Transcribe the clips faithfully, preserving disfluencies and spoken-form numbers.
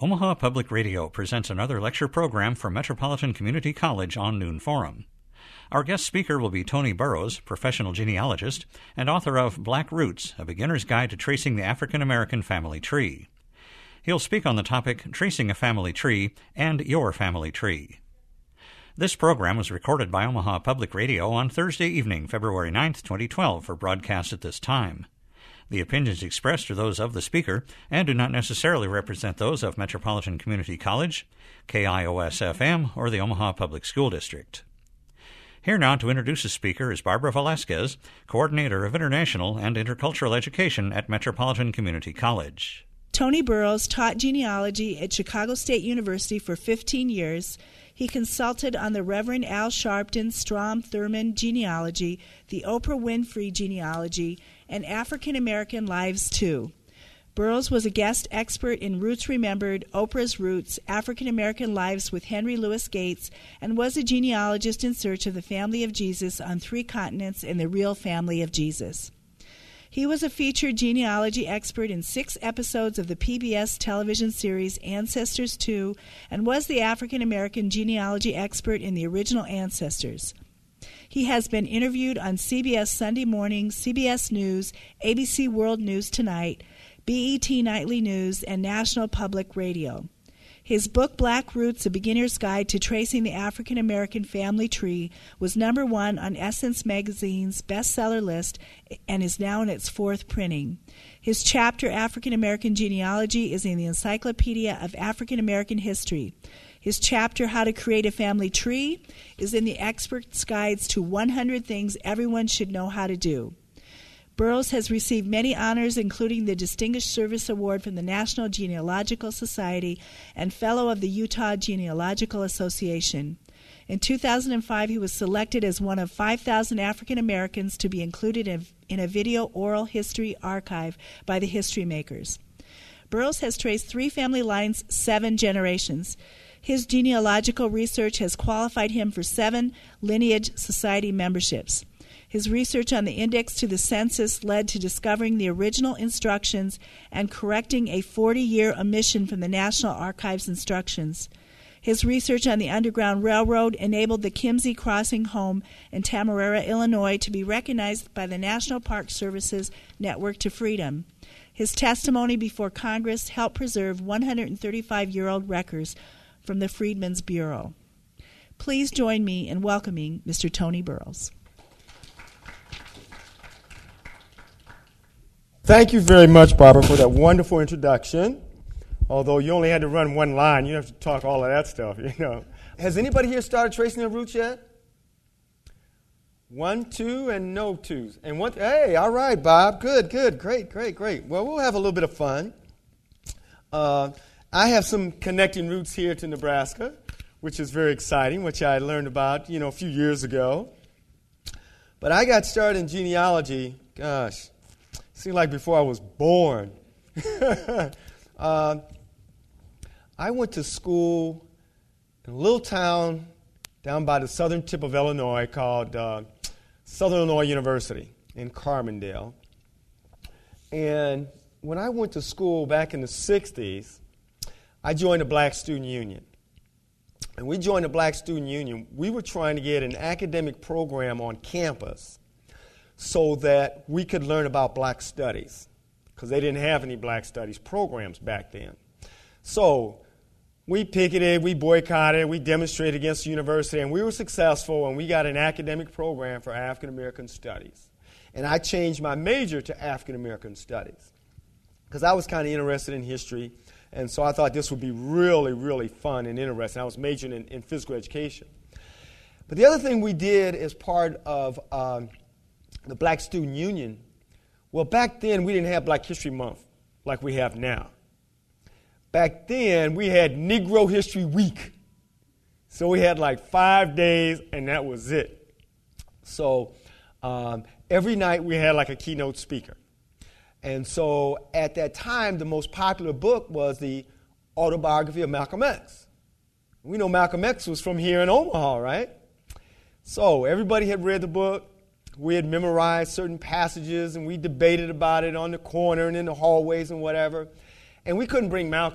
Omaha Public Radio presents another lecture program from Metropolitan Community College on Noon Forum. Our guest speaker will be Tony Burrows, professional genealogist and author of Black Roots, A Beginner's Guide to Tracing the African American Family Tree. He'll speak on the topic Tracing a Family Tree and Your Family Tree. This program was recorded by Omaha Public Radio on Thursday evening, February ninth, twenty twelve, for broadcast at this time. The opinions expressed are those of the speaker and do not necessarily represent those of Metropolitan Community College, K I O S F M, or the Omaha Public School District. Here now to introduce the speaker is Barbara Velasquez, Coordinator of International and Intercultural Education at Metropolitan Community College. Tony Burrows taught genealogy at Chicago State University for fifteen years. He consulted on the Reverend Al Sharpton Strom Thurmond genealogy, the Oprah Winfrey genealogy, and African American Lives, too. Burrows was a guest expert in Roots Remembered, Oprah's Roots, African American Lives with Henry Louis Gates, and was a genealogist in search of the family of Jesus on three continents and the real family of Jesus. He was a featured genealogy expert in six episodes of the P B S television series Ancestors two, and was the African American genealogy expert in the original Ancestors. He has been interviewed on C B S Sunday Morning, C B S News, A B C World News Tonight, B E T Nightly News, and National Public Radio. His book, Black Roots, A Beginner's Guide to Tracing the African American Family Tree, was number one on Essence Magazine's bestseller list and is now in its fourth printing. His chapter, African American Genealogy, is in the Encyclopedia of African American History. His chapter, How to Create a Family Tree, is in the Expert's Guides to one hundred Things Everyone Should Know How to Do. Burrows has received many honors, including the Distinguished Service Award from the National Genealogical Society and Fellow of the Utah Genealogical Association. In two thousand five, he was selected as one of five thousand African Americans to be included in, in a video oral history archive by the History Makers. Burrows has traced three family lines, seven generations. His genealogical research has qualified him for seven Lineage Society memberships. His research on the index to the census led to discovering the original instructions and correcting a forty-year omission from the National Archives instructions. His research on the Underground Railroad enabled the Kimsey Crossing home in Tamarera, Illinois, to be recognized by the National Park Service's Network to Freedom. His testimony before Congress helped preserve one hundred thirty-five-year-old records from the Freedmen's Bureau. Please join me in welcoming Mister Tony Burrows. Thank you very much, Barbara, for that wonderful introduction. Although you only had to run one line, you have to talk all of that stuff, you know. Has anybody here started tracing their roots yet? One, two, and no twos. And one, hey, all right, Bob. Good, good, great, great, great. Well, we'll have a little bit of fun. Uh, I have some connecting roots here to Nebraska, which is very exciting, which I learned about, you know, a few years ago. But I got started in genealogy, gosh, seemed like before I was born. uh, I went to school in a little town down by the southern tip of Illinois called uh, Southern Illinois University in Carbondale. And when I went to school back in the sixties, I joined the Black Student Union. And we joined the Black Student Union. We were trying to get an academic program on campus so that we could learn about black studies, because they didn't have any black studies programs back then. So we picketed, we boycotted, we demonstrated against the university, and we were successful, and we got an academic program for African American studies. And I changed my major to African American studies, because I was kind of interested in history, and so I thought this would be really, really fun and interesting. I was majoring in, in physical education. But the other thing we did as part of um, the Black Student Union, well, back then we didn't have Black History Month like we have now. Back then we had Negro History Week. So we had like five days and that was it. So um, every night we had like a keynote speaker. And so at that time the most popular book was the autobiography of Malcolm X. We know Malcolm X was from here in Omaha, right? So everybody had read the book. We had memorized certain passages, and we debated about it on the corner and in the hallways and whatever. And we couldn't bring Malcolm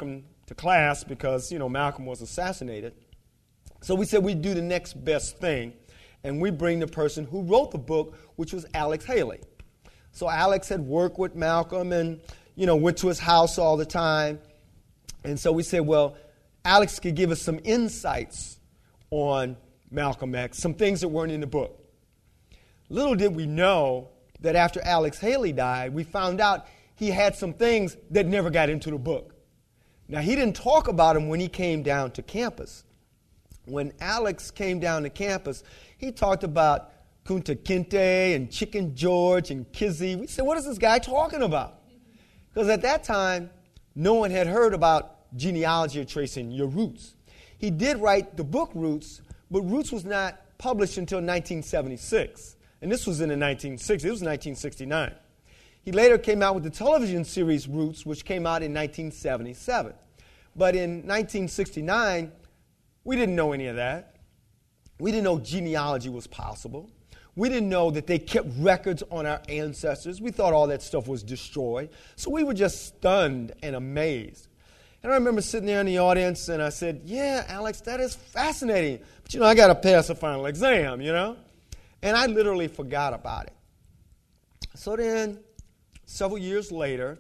to class because, you know, Malcolm was assassinated. So we said we'd do the next best thing, and we bring the person who wrote the book, which was Alex Haley. So Alex had worked with Malcolm and, you know, went to his house all the time. And so we said, well, Alex could give us some insights on Malcolm X, some things that weren't in the book. Little did we know that after Alex Haley died, we found out he had some things that never got into the book. Now, he didn't talk about them when he came down to campus. When Alex came down to campus, he talked about Kunta Kinte and Chicken George and Kizzy. We said, what is this guy talking about? Because at that time, no one had heard about genealogy or tracing your roots. He did write the book Roots, but Roots was not published until nineteen seventy-six. And this was in the nineteen sixties. It was nineteen sixty-nine. He later came out with the television series Roots, which came out in nineteen seventy-seven. But in nineteen sixty-nine, we didn't know any of that. We didn't know genealogy was possible. We didn't know that they kept records on our ancestors. We thought all that stuff was destroyed. So we were just stunned and amazed. And I remember sitting there in the audience, and I said, yeah, Alex, that is fascinating. But, you know, I got to pass a final exam, you know. And I literally forgot about it. So then, several years later,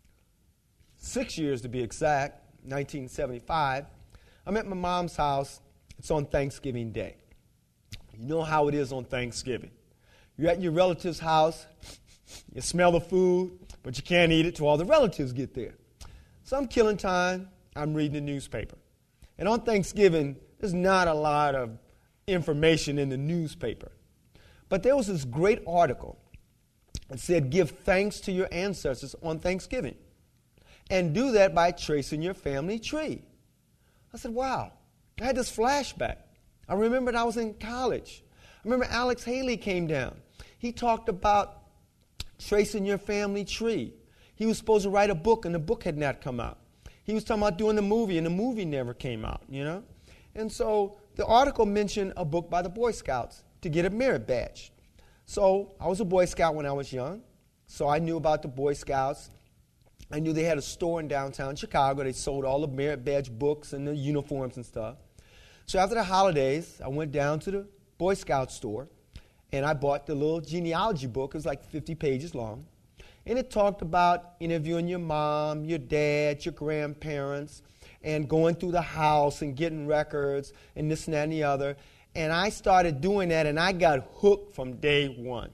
six years to be exact, nineteen seventy-five, I'm at my mom's house. It's on Thanksgiving Day. You know how it is on Thanksgiving. You're at your relative's house, you smell the food, but you can't eat it till all the relatives get there. So I'm killing time, I'm reading the newspaper. And on Thanksgiving, there's not a lot of information in the newspaper. But there was this great article that said, give thanks to your ancestors on Thanksgiving. And do that by tracing your family tree. I said, wow. I had this flashback. I remembered I was in college. I remember Alex Haley came down. He talked about tracing your family tree. He was supposed to write a book, and the book had not come out. He was talking about doing the movie, and the movie never came out, you know. And so the article mentioned a book by the Boy Scouts to get a merit badge. So I was a Boy Scout when I was young, so I knew about the Boy Scouts. I knew they had a store in downtown Chicago. They sold all the merit badge books and the uniforms and stuff. So after the holidays, I went down to the Boy Scout store, and I bought the little genealogy book. It was like fifty pages long. And it talked about interviewing your mom, your dad, your grandparents, and going through the house and getting records and this and that and the other. And I started doing that, and I got hooked from day one.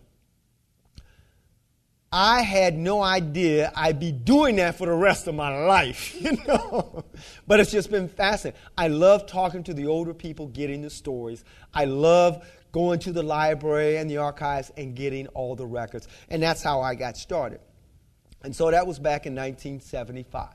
I had no idea I'd be doing that for the rest of my life, you know. But it's just been fascinating. I love talking to the older people, getting the stories. I love going to the library and the archives and getting all the records. And that's how I got started. And so that was back in nineteen seventy-five.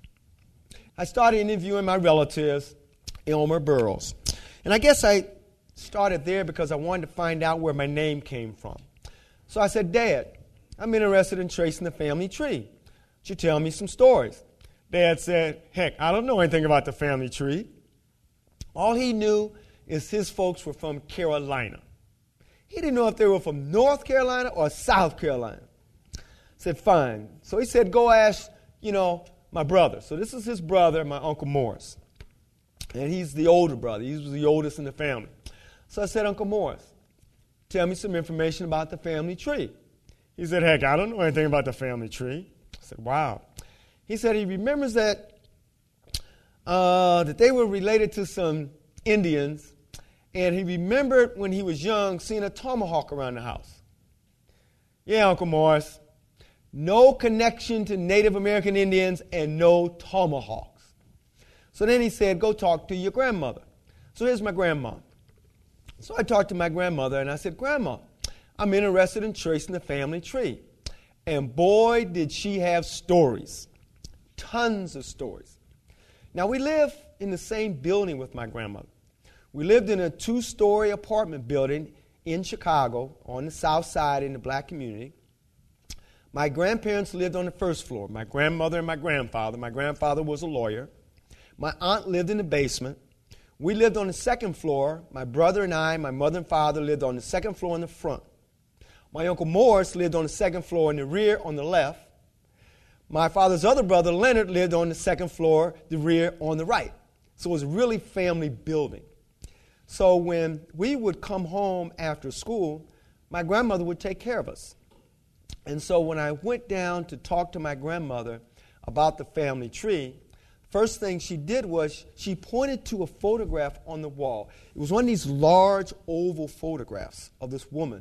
I started interviewing my relatives, Elmer Burroughs. And I guess I started there because I wanted to find out where my name came from. So I said, Dad, I'm interested in tracing the family tree. Would you tell me some stories? Dad said, heck, I don't know anything about the family tree. All he knew is his folks were from Carolina. He didn't know if they were from North Carolina or South Carolina. I said, fine. So he said, go ask, you know, my brother. So this is his brother, my Uncle Morris. And he's the older brother. He was the oldest in the family. So I said, Uncle Morris, tell me some information about the family tree. He said, heck, I don't know anything about the family tree. I said, wow. He said he remembers that uh, that they were related to some Indians, and he remembered when he was young seeing a tomahawk around the house. Yeah, Uncle Morris, no connection to Native American Indians and no tomahawks. So then he said, go talk to your grandmother. So here's my grandma. So I talked to my grandmother, and I said, Grandma, I'm interested in tracing the family tree. And boy, did she have stories. Tons of stories. Now, we live in the same building with my grandmother. We lived in a two-story apartment building in Chicago on the south side in the black community. My grandparents lived on the first floor, my grandmother and my grandfather. My grandfather was a lawyer. My aunt lived in the basement. We lived on the second floor. My brother and I, my mother and father, lived on the second floor in the front. My Uncle Morris lived on the second floor in the rear on the left. My father's other brother, Leonard, lived on the second floor, the rear on the right. So it was really family building. So when we would come home after school, my grandmother would take care of us. And so when I went down to talk to my grandmother about the family tree, first thing she did was she pointed to a photograph on the wall. It was one of these large oval photographs of this woman.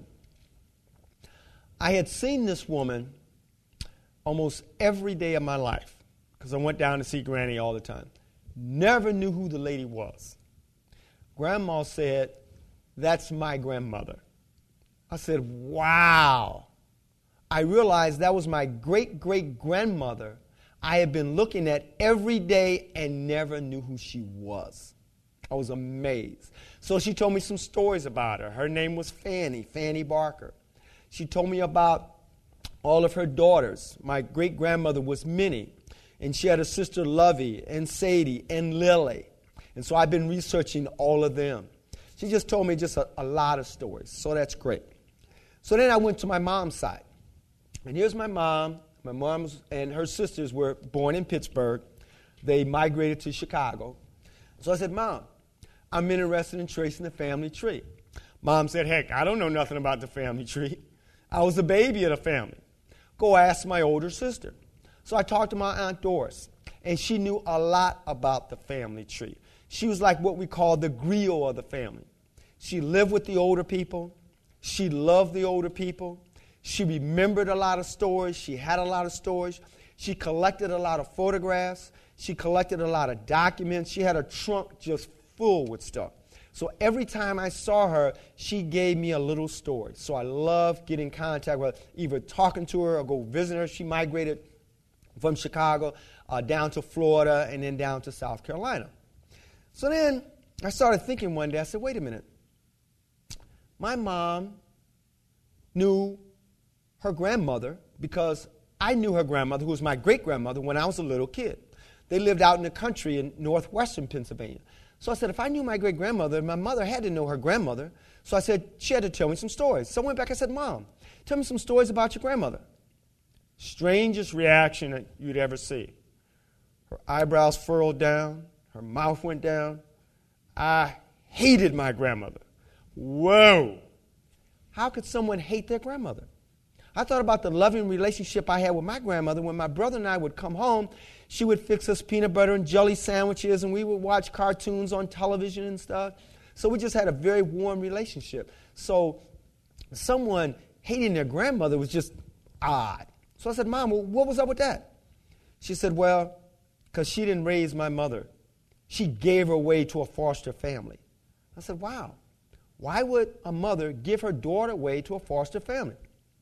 I had seen this woman almost every day of my life because I went down to see Granny all the time. Never knew who the lady was. Grandma said, "That's my grandmother." I said, "Wow." I realized that was my great-great-grandmother I had been looking at every day and never knew who she was. I was amazed. So she told me some stories about her. Her name was Fanny, Fanny Barker. She told me about all of her daughters. My great-grandmother was Minnie, and she had a sister Lovey and Sadie and Lily. And so I've been researching all of them. She just told me just a, a lot of stories, so that's great. So then I went to my mom's side. And here's my mom. My mom and her sisters were born in Pittsburgh. They migrated to Chicago. So I said, "Mom, I'm interested in tracing the family tree." Mom said, "Heck, I don't know nothing about the family tree. I was the baby of the family. Go ask my older sister." So I talked to my Aunt Doris, and she knew a lot about the family tree. She was like what we call the griot of the family. She lived with the older people. She loved the older people. She remembered a lot of stories. She had a lot of stories. She collected a lot of photographs. She collected a lot of documents. She had a trunk just full with stuff. So every time I saw her, she gave me a little story. So I love getting in contact with her, either talking to her or go visit her. She migrated from Chicago uh, down to Florida and then down to South Carolina. So then I started thinking one day, I said, wait a minute. My mom knew her grandmother because I knew her grandmother, who was my great-grandmother, when I was a little kid. They lived out in the country in northwestern Pennsylvania. So I said, if I knew my great-grandmother, my mother had to know her grandmother. So I said, she had to tell me some stories. So I went back and said, Mom, tell me some stories about your grandmother. Strangest reaction that you'd ever see. Her eyebrows furrowed down. Her mouth went down. I hated my grandmother. Whoa. How could someone hate their grandmother? I thought about the loving relationship I had with my grandmother. When my brother and I would come home, she would fix us peanut butter and jelly sandwiches, and we would watch cartoons on television and stuff. So we just had a very warm relationship. So someone hating their grandmother was just odd. So I said, Mom, well, what was up with that? She said, well, because she didn't raise my mother. She gave her away to a foster family. I said, wow. Why would a mother give her daughter away to a foster family?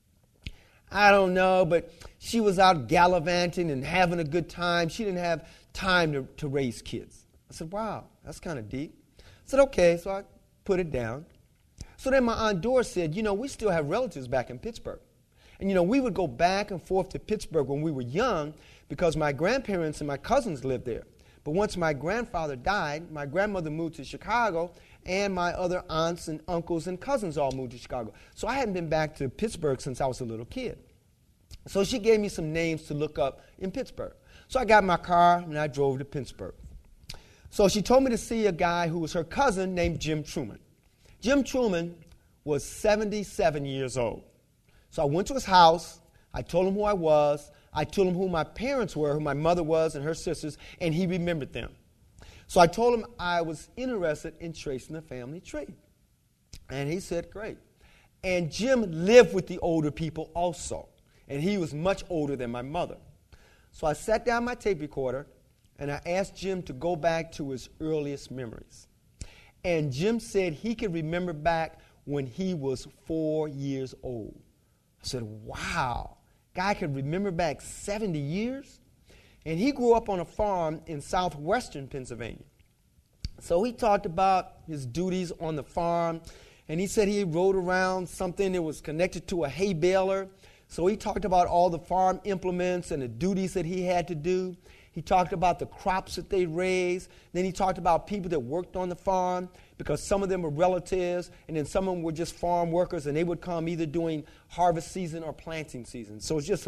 I don't know, but she was out gallivanting and having a good time. She didn't have time to, to raise kids. I said, wow, that's kind of deep. I said, okay, so I put it down. So then my Aunt Doris said, you know, we still have relatives back in Pittsburgh. And, you know, we would go back and forth to Pittsburgh when we were young because my grandparents and my cousins lived there. But once my grandfather died, my grandmother moved to Chicago, and my other aunts and uncles and cousins all moved to Chicago. So I hadn't been back to Pittsburgh since I was a little kid. So she gave me some names to look up in Pittsburgh. So I got in my car, and I drove to Pittsburgh. So she told me to see a guy who was her cousin named Jim Truman. Jim Truman was seventy-seven years old. So I went to his house. I told him who I was. I told him who my parents were, who my mother was and her sisters, and he remembered them. So I told him I was interested in tracing the family tree. And he said, great. And Jim lived with the older people also. And he was much older than my mother. So I sat down my tape recorder, and I asked Jim to go back to his earliest memories. And Jim said he could remember back when he was four years old. I said, wow. Guy could remember back seventy years? And he grew up on a farm in southwestern Pennsylvania. So he talked about his duties on the farm, and he said he rode around something that was connected to a hay baler. So he talked about all the farm implements and the duties that he had to do. He talked about the crops that they raised. Then he talked about people that worked on the farm because some of them were relatives, and then some of them were just farm workers, and they would come either during harvest season or planting season. So it's just some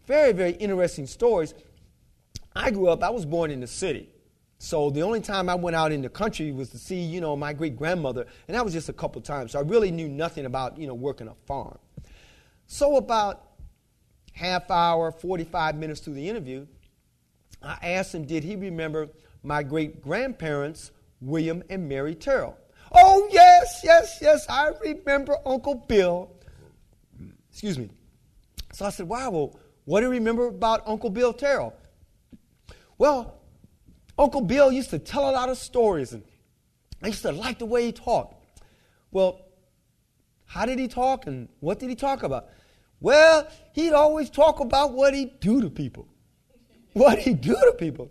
Very, very interesting stories. I grew up, I was born in the city. So the only time I went out in the country was to see, you know, my great-grandmother, and that was just a couple times. So I really knew nothing about, you know, working a farm. So about half hour, forty-five minutes through the interview, I asked him, did he remember my great-grandparents, William and Mary Terrell? Oh, yes, yes, yes, I remember Uncle Bill. Excuse me. So I said, wow, well, what do you remember about Uncle Bill Terrell? Well, Uncle Bill used to tell a lot of stories, and I used to like the way he talked. Well, how did he talk, and what did he talk about? Well, he'd always talk about what he'd do to people. What he'd do to people.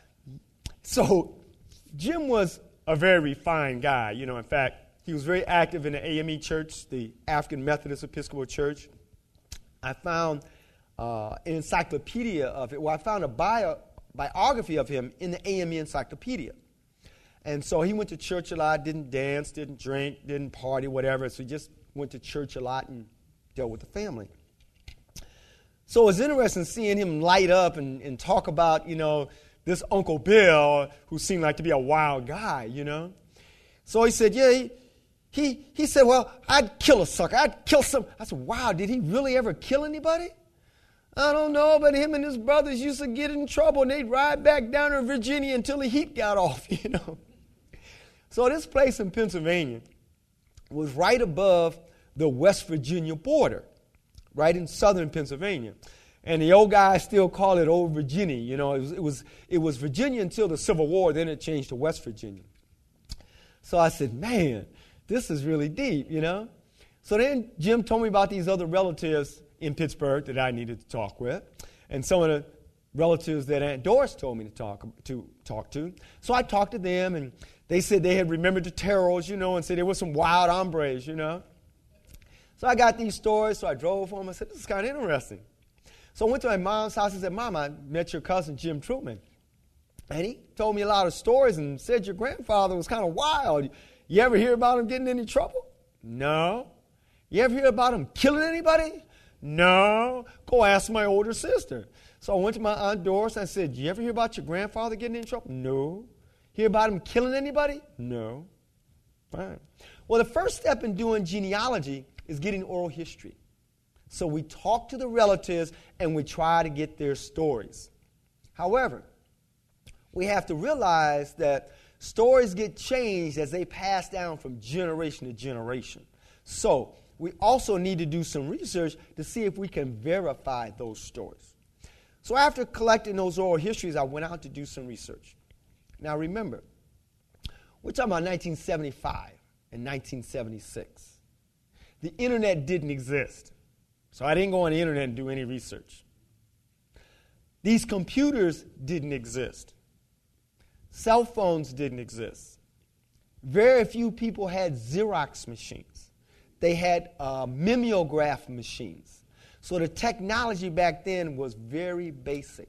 So Jim was a very refined guy. You know, in fact, he was very active in the A M E Church, the African Methodist Episcopal Church. I found uh, an encyclopedia of it. Well, I found a bio, biography of him in the A M E Encyclopedia. And so he went to church a lot, didn't dance, didn't drink, didn't party, whatever. So he just went to church a lot and dealt with the family. So it was interesting seeing him light up and, and talk about, you know, this Uncle Bill who seemed like to be a wild guy, you know. So he said, yeah, he, he, he said, well, I'd kill a sucker. I'd kill some. I said, wow, did he really ever kill anybody? I don't know, but him and his brothers used to get in trouble, and they'd ride back down to Virginia until the heat got off, you know. So this place in Pennsylvania was right above the West Virginia border, right in southern Pennsylvania. And the old guys still call it Old Virginia. You know, it was, it was, it was Virginia until the Civil War, then it changed to West Virginia. So I said, man, this is really deep, you know. So then Jim told me about these other relatives in Pittsburgh that I needed to talk with, and some of the relatives that Aunt Doris told me to talk to. talk to. So I talked to them, and they said they had remembered the Terrells, you know, and said there were some wild hombres, you know. So I got these stories, so I drove home. I said, this is kind of interesting. So I went to my mom's house and said, Mom, I met your cousin, Jim Truman. And he told me a lot of stories and said your grandfather was kind of wild. You ever hear about him getting in any trouble? No. You ever hear about him killing anybody? No. Go ask my older sister. So I went to my Aunt Doris and I said, you ever hear about your grandfather getting in trouble? No. Hear about him killing anybody? No. Fine. Well, the first step in doing genealogy is getting oral history. So we talk to the relatives and we try to get their stories. However, we have to realize that stories get changed as they pass down from generation to generation. So we also need to do some research to see if we can verify those stories. So after collecting those oral histories, I went out to do some research. Now remember, we're talking about nineteen seventy-five and nineteen seventy-six. The internet didn't exist. So I didn't go on the internet and do any research. These computers didn't exist. Cell phones didn't exist. Very few people had Xerox machines. They had uh, mimeograph machines. So the technology back then was very basic.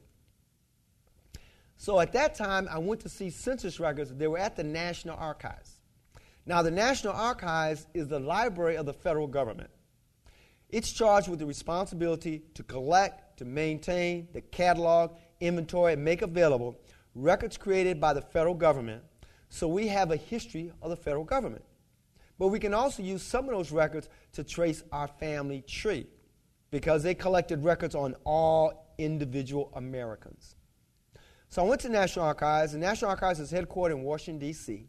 So at that time, I went to see census records. They were at the National Archives. Now, the National Archives is the library of the federal government. It's charged with the responsibility to collect, to maintain, to catalog, inventory, and make available records created by the federal government. So we have a history of the federal government. But we can also use some of those records to trace our family tree because they collected records on all individual Americans. So I went to the National Archives. The National Archives is headquartered in Washington, D C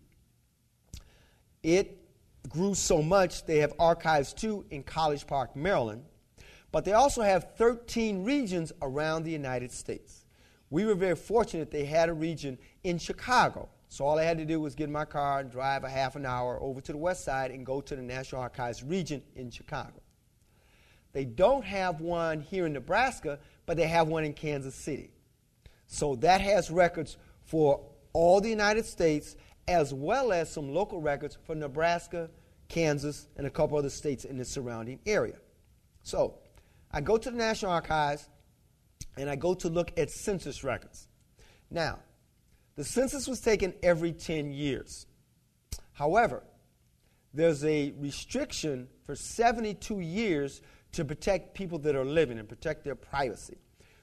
It grew so much, they have archives, too, in College Park, Maryland. But they also have thirteen regions around the United States. We were very fortunate they had a region in Chicago. So all I had to do was get in my car and drive a half an hour over to the west side and go to the National Archives region in Chicago. They don't have one here in Nebraska, but they have one in Kansas City. So that has records for all the United States as well as some local records for Nebraska, Kansas, and a couple other states in the surrounding area. So I go to the National Archives, and I go to look at census records. Now, the census was taken every ten years. However, there's a restriction for seventy-two years to protect people that are living and protect their privacy.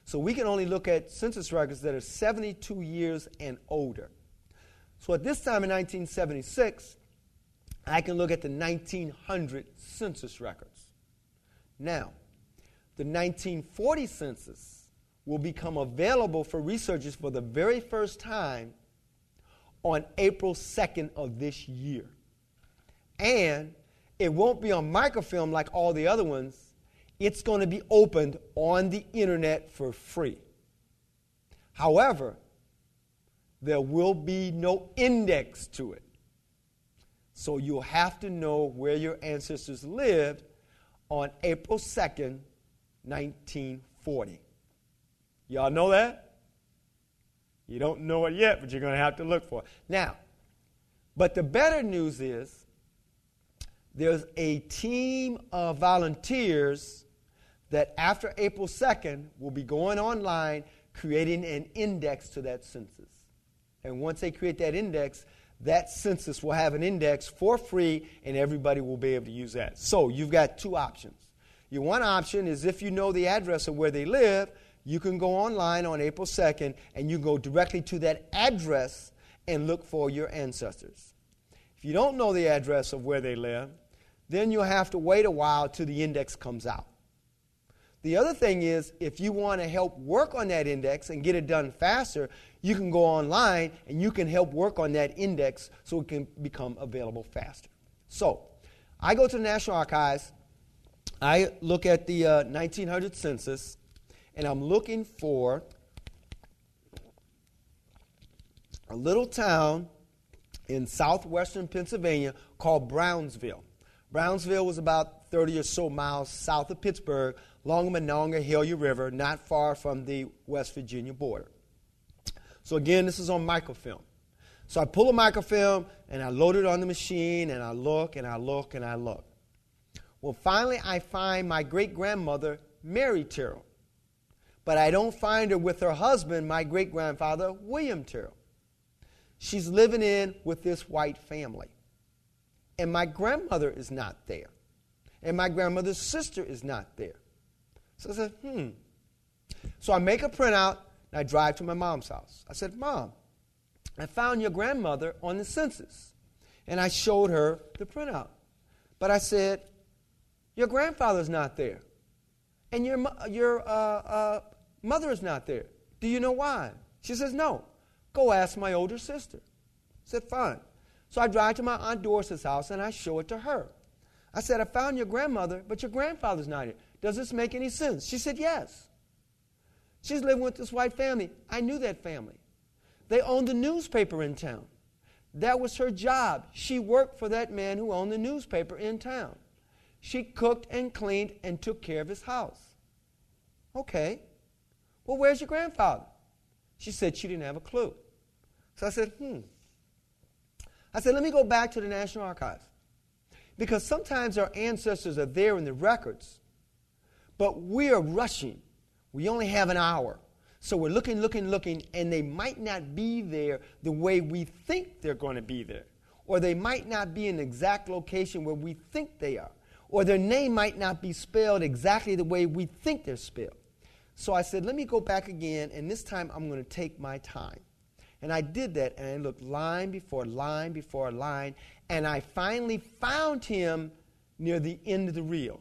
So we can only look at census records that are seventy-two years and older. So at this time in nineteen seventy-six, I can look at the nineteen hundred census records. Now, the nineteen forty census will become available for researchers for the very first time on April second of this year. And it won't be on microfilm like all the other ones. It's going to be opened on the internet for free. However, there will be no index to it. So you'll have to know where your ancestors lived on April second, nineteen forty. Y'all know that? You don't know it yet, but you're going to have to look for it. Now, but the better news is there's a team of volunteers that after April second will be going online creating an index to that census. And once they create that index, that census will have an index for free and everybody will be able to use that. So you've got two options. Your one option is if you know the address of where they live, you can go online on April second and you can go directly to that address and look for your ancestors. If you don't know the address of where they live, then you'll have to wait a while till the index comes out. The other thing is, if you want to help work on that index and get it done faster, you can go online and you can help work on that index so it can become available faster. So, I go to the National Archives, I look at the uh, nineteen hundred census, and I'm looking for a little town in southwestern Pennsylvania called Brownsville. Brownsville was about thirty or so miles south of Pittsburgh, along the Monongahela River, not far from the West Virginia border. So again, this is on microfilm. So I pull a microfilm, and I load it on the machine, and I look, and I look, and I look. Well, finally, I find my great-grandmother, Mary Terrell. But I don't find her with her husband, my great-grandfather, William Terrell. She's living in with this white family. And my grandmother is not there. And my grandmother's sister is not there. So I said, hmm. So I make a printout, and I drive to my mom's house. I said, Mom, I found your grandmother on the census. And I showed her the printout. But I said, your grandfather's not there. And your, your uh, uh, mother is not there. Do you know why? She says, no. Go ask my older sister. I said, fine. So I drive to my Aunt Doris's house, and I show it to her. I said, I found your grandmother, but your grandfather's not here. Does this make any sense? She said, yes. She's living with this white family. I knew that family. They owned the newspaper in town. That was her job. She worked for that man who owned the newspaper in town. She cooked and cleaned and took care of his house. Okay. Well, where's your grandfather? She said she didn't have a clue. So I said, hmm. I said, let me go back to the National Archives. Because sometimes our ancestors are there in the records, but we are rushing. We only have an hour. So we're looking, looking, looking, and they might not be there the way we think they're going to be there. Or they might not be in the exact location where we think they are. Or their name might not be spelled exactly the way we think they're spelled. So I said, let me go back again, and this time I'm going to take my time. And I did that, and I looked line before line before line, and I finally found him near the end of the reel.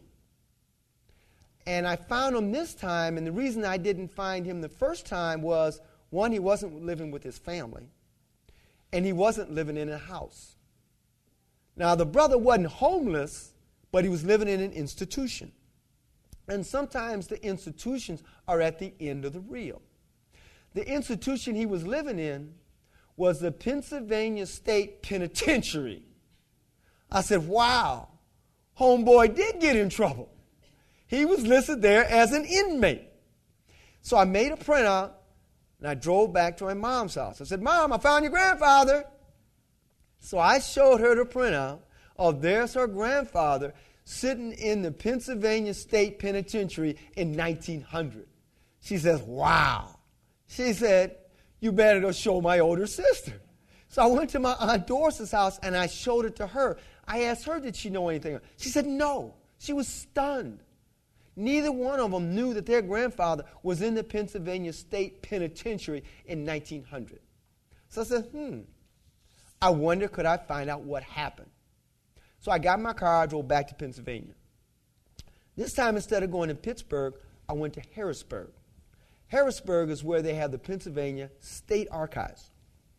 And I found him this time, and the reason I didn't find him the first time was, one, he wasn't living with his family, and he wasn't living in a house. Now, the brother wasn't homeless, but he was living in an institution. And sometimes the institutions are at the end of the reel. The institution he was living in was the Pennsylvania State Penitentiary. I said, wow, homeboy did get in trouble. He was listed there as an inmate. So I made a printout, and I drove back to my mom's house. I said, Mom, I found your grandfather. So I showed her the printout of there's her grandfather sitting in the Pennsylvania State Penitentiary in nineteen hundred. She says, wow. She said, you better go show my older sister. So I went to my Aunt Doris's house, and I showed it to her. I asked her, did she know anything? She said, no. She was stunned. Neither one of them knew that their grandfather was in the Pennsylvania State Penitentiary in nineteen hundred. So I said, hmm, I wonder could I find out what happened. So I got in my car, I drove back to Pennsylvania. This time, instead of going to Pittsburgh, I went to Harrisburg. Harrisburg is where they have the Pennsylvania State Archives.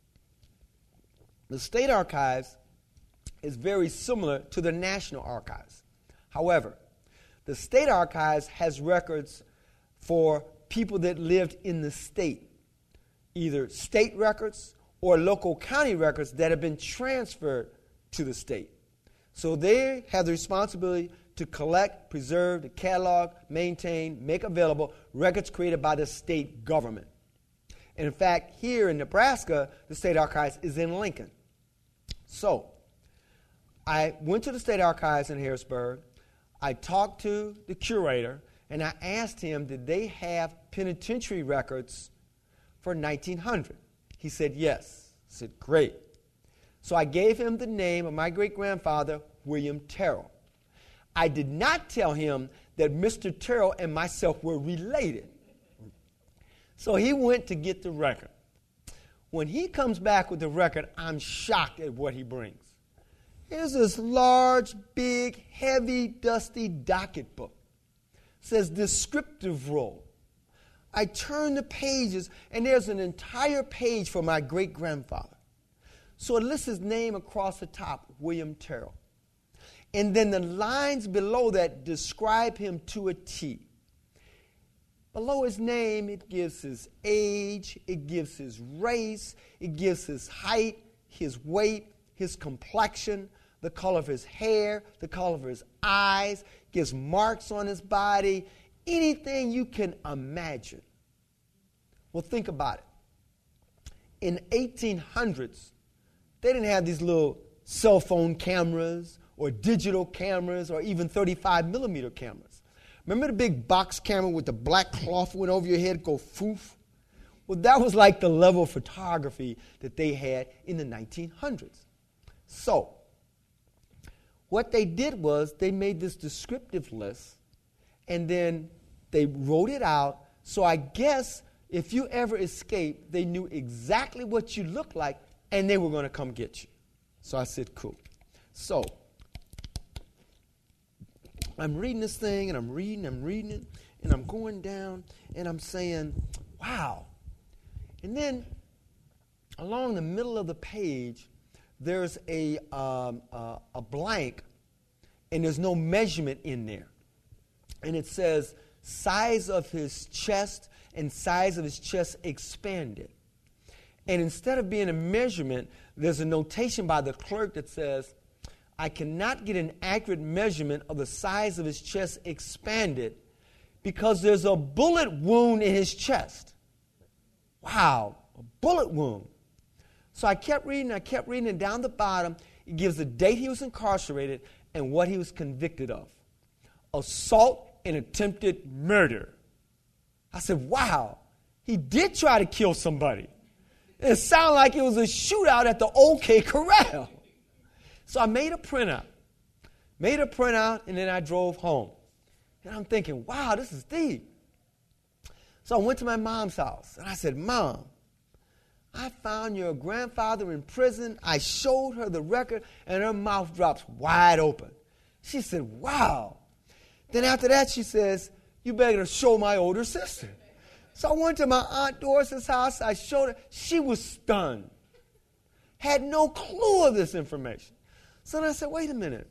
The State Archives is very similar to the National Archives. However, the State Archives has records for people that lived in the state, either state records or local county records that have been transferred to the state. So they have the responsibility to collect, preserve, to catalog, maintain, make available records created by the state government. And in fact, here in Nebraska, the State Archives is in Lincoln. So I went to the State Archives in Harrisburg. I talked to the curator, and I asked him, did they have penitentiary records for nineteen hundred? He said, yes. I said, great. So I gave him the name of my great-grandfather, William Terrell. I did not tell him that Mister Terrell and myself were related. So he went to get the record. When he comes back with the record, I'm shocked at what he brings. Here's this large, big, heavy, dusty docket book. It says descriptive roll. I turn the pages, and there's an entire page for my great-grandfather. So it lists his name across the top, William Terrell. And then the lines below that describe him to a T. Below his name, it gives his age, it gives his race, it gives his height, his weight, his complexion, the color of his hair, the color of his eyes, gives marks on his body, anything you can imagine. Well, think about it. In eighteen hundreds, they didn't have these little cell phone cameras or digital cameras or even thirty-five millimeter cameras. Remember the big box camera with the black cloth went over your head, go foof? Well, that was like the level of photography that they had in the nineteen hundreds. So, what they did was they made this descriptive list, and then they wrote it out. So I guess if you ever escaped, they knew exactly what you looked like, and they were going to come get you. So I said, cool. So I'm reading this thing, and I'm reading, I'm reading it, and I'm going down, and I'm saying, wow. And then along the middle of the page, there's a, um, uh, a blank, and there's no measurement in there. And it says, size of his chest and size of his chest expanded. And instead of being a measurement, there's a notation by the clerk that says, I cannot get an accurate measurement of the size of his chest expanded because there's a bullet wound in his chest. Wow, a bullet wound. So I kept reading, I kept reading, and down the bottom, it gives the date he was incarcerated and what he was convicted of. Assault and attempted murder. I said, wow, he did try to kill somebody. It sounded like it was a shootout at the OK Corral. So I made a printout. Made a printout, and then I drove home. And I'm thinking, wow, this is deep. So I went to my mom's house, and I said, Mom, I found your grandfather in prison. I showed her the record, and her mouth drops wide open. She said, wow. Then after that, she says, you better show my older sister. So I went to my Aunt Doris's house. I showed her. She was stunned. Had no clue of this information. So then I said, wait a minute.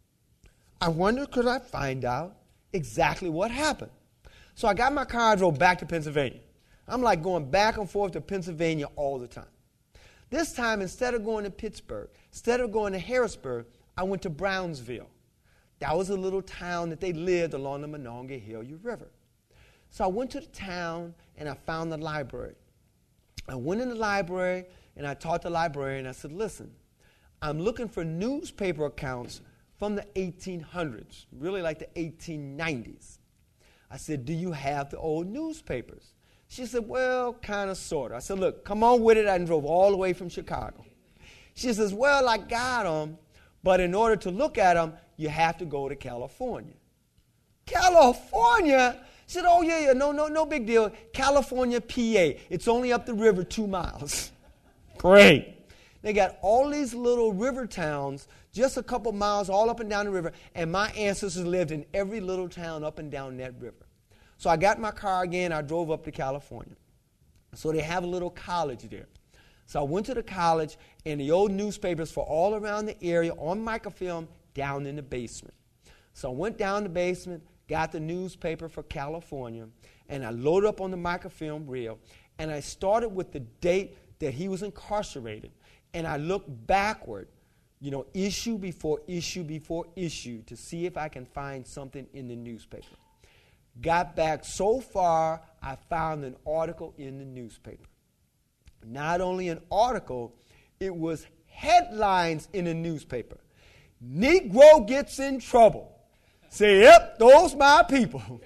I wonder, could I find out exactly what happened? So I got in my car, I drove back to Pennsylvania. I'm like going back and forth to Pennsylvania all the time. This time, instead of going to Pittsburgh, instead of going to Harrisburg, I went to Brownsville. That was a little town that they lived along the Monongahela River. So I went to the town, and I found the library. I went in the library, and I talked to the librarian. I said, listen, I'm looking for newspaper accounts from the eighteen hundreds, really like the eighteen nineties. I said, do you have the old newspapers? She said, well, kind of, sort of. I said, look, come on with it. I drove all the way from Chicago. She says, well, I got them, but in order to look at them, you have to go to California. California? She said, oh, yeah, yeah, no, no, no big deal. California, P A. It's only up the river two miles. Great. They got all these little river towns, just a couple miles all up and down the river, and my ancestors lived in every little town up and down that river. So I got my car again. I drove up to California. So they have a little college there. So I went to the college, and the old newspapers for all around the area on microfilm down in the basement. So I went down the basement, got the newspaper for California, and I loaded up on the microfilm reel, and I started with the date that he was incarcerated. And I looked backward, you know, issue before issue before issue to see if I can find something in the newspaper. Got back so far, I found an article in the newspaper. Not only an article, it was headlines in the newspaper. Negro gets in trouble. Say, yep, those my people.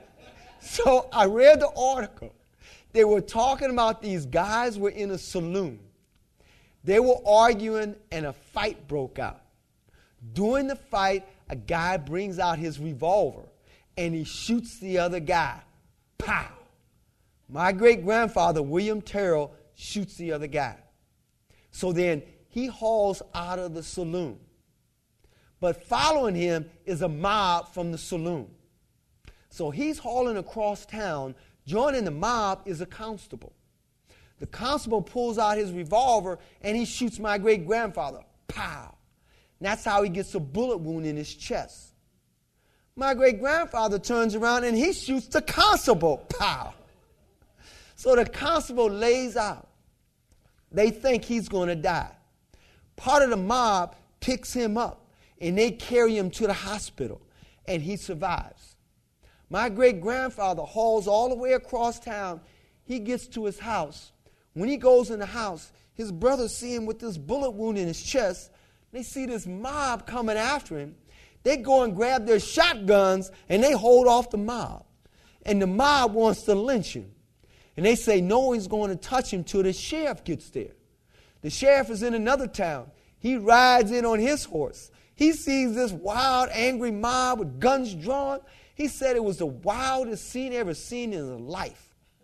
So I read the article. They were talking about these guys were in a saloon. They were arguing, and a fight broke out. During the fight, a guy brings out his revolver, and he shoots the other guy. Pow! My great-grandfather, William Terrell, shoots the other guy. So then he hauls out of the saloon. But following him is a mob from the saloon. So he's hauling across town. Joining the mob is a constable. The constable pulls out his revolver, and he shoots my great-grandfather. Pow! And that's how he gets a bullet wound in his chest. My great-grandfather turns around, and he shoots the constable. Pow! So the constable lays out. They think he's going to die. Part of the mob picks him up, and they carry him to the hospital, and he survives. My great-grandfather hauls all the way across town. He gets to his house. When he goes in the house, his brothers see him with this bullet wound in his chest. They see this mob coming after him. They go and grab their shotguns, and they hold off the mob. And the mob wants to lynch him. And they say no one's going to touch him till the sheriff gets there. The sheriff is in another town. He rides in on his horse. He sees this wild, angry mob with guns drawn. He said it was the wildest scene ever seen in his life.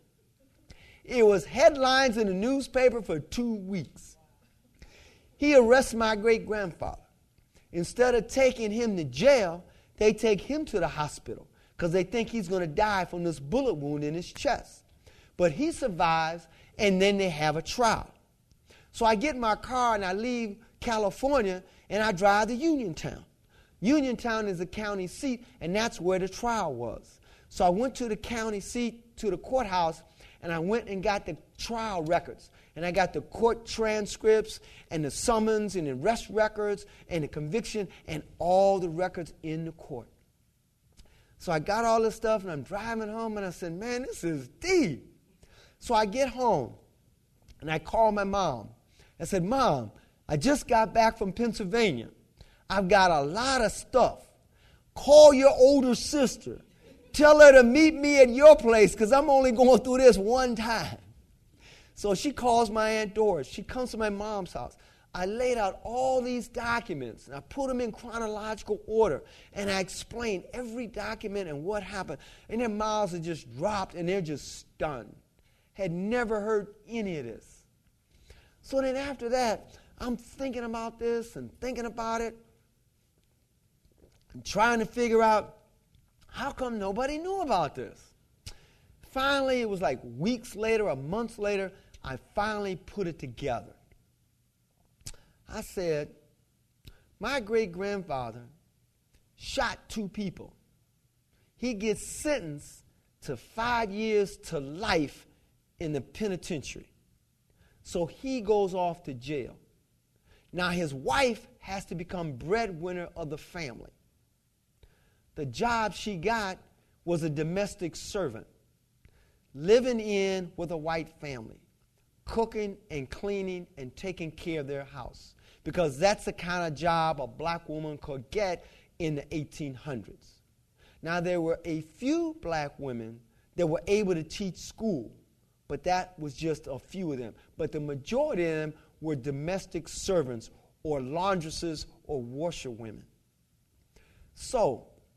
It was headlines in the newspaper for two weeks. He arrests my great-grandfather. Instead of taking him to jail, they take him to the hospital because they think he's going to die from this bullet wound in his chest. But he survives, and then they have a trial. So I get in my car, and I leave California, and I drive to Uniontown. Uniontown is the county seat, and that's where the trial was. So I went to the county seat, to the courthouse, and I went and got the trial records. And I got the court transcripts and the summons and the arrest records and the conviction and all the records in the court. So I got all this stuff, and I'm driving home, and I said, man, this is deep. So I get home, and I call my mom. I said, Mom, I just got back from Pennsylvania. I've got a lot of stuff. Call your older sister. Tell her to meet me at your place because I'm only going through this one time. So she calls my Aunt Doris. She comes to my mom's house. I laid out all these documents, and I put them in chronological order, and I explained every document and what happened. And their mouths had just dropped, and they're just stunned. Had never heard any of this. So then after that, I'm thinking about this and thinking about it and trying to figure out how come nobody knew about this. Finally, it was like weeks later or months later, I finally put it together. I said, my great-grandfather shot two people. He gets sentenced to five years to life in the penitentiary. So he goes off to jail. Now his wife has to become breadwinner of the family. The job she got was a domestic servant, living in with a white family, cooking and cleaning and taking care of their house, because that's the kind of job a black woman could get in the eighteen hundreds. Now, there were a few black women that were able to teach school, but that was just a few of them. But the majority of them were domestic servants or laundresses or washerwomen. So,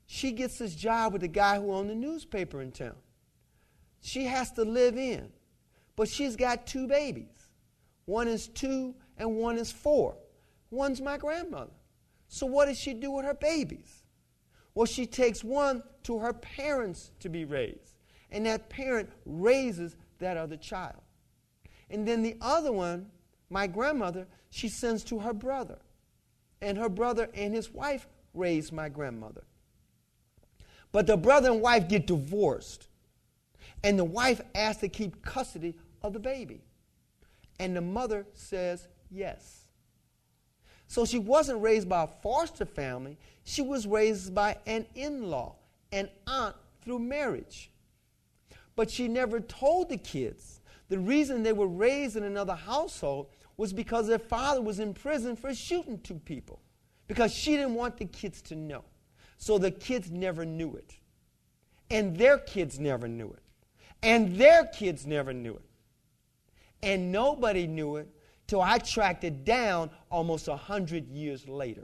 she gets this job with the guy who owned the newspaper in town. She has to live in. But she's got two babies. One is two and one is four. One's my grandmother. So what does she do with her babies? Well, she takes one to her parents to be raised. And that parent raises that other child. And then the other one, my grandmother, she sends to her brother. And her brother and his wife raised my grandmother. But the brother and wife get divorced. And the wife asks to keep custody of the baby. And the mother says yes. So she wasn't raised by a foster family. She was raised by an in-law, an aunt through marriage. But she never told the kids the reason they were raised in another household was because their father was in prison for shooting two people. Because she didn't want the kids to know. So the kids never knew it. And their kids never knew it. And their kids never knew it. And nobody knew it till I tracked it down almost a hundred years later.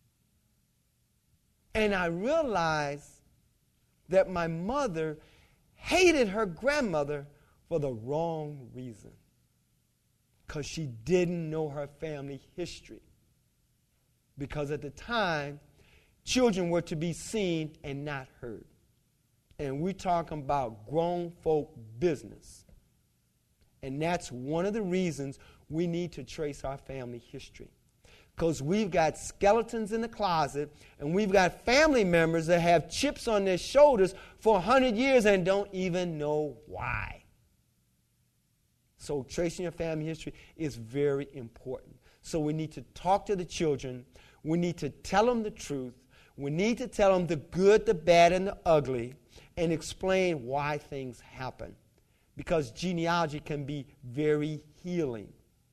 And I realized that my mother hated her grandmother for the wrong reason. Because she didn't know her family history. Because at the time, children were to be seen and not heard. And we're talking about grown folk business. And that's one of the reasons we need to trace our family history. Because we've got skeletons in the closet, and we've got family members that have chips on their shoulders for a hundred years and don't even know why. So tracing your family history is very important. So we need to talk to the children. We need to tell them the truth. We need to tell them the good, the bad, and the ugly, and explain why things happen. Because genealogy can be very healing.